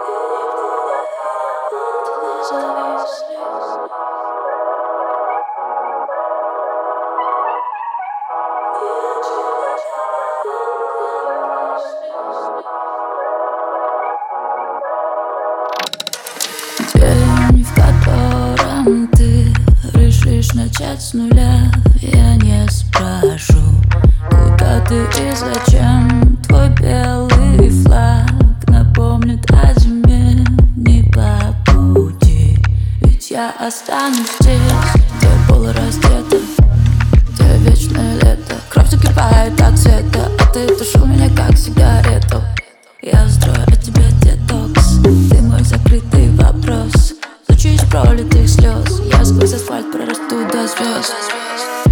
День, в котором ты решишь начать с нуля, я не спрошу, куда ты и зачем. Твой белый флаг напомнит о зиме не по пути. Ведь я останусь здесь, где полураздета, где вечное лето. Кровь закипает от цвета, а ты тушил меня как сигарету. Я строю от тебя детокс, ты мой закрытый вопрос. Случай из пролитых слез, я сквозь асфальт прорасту до звезд.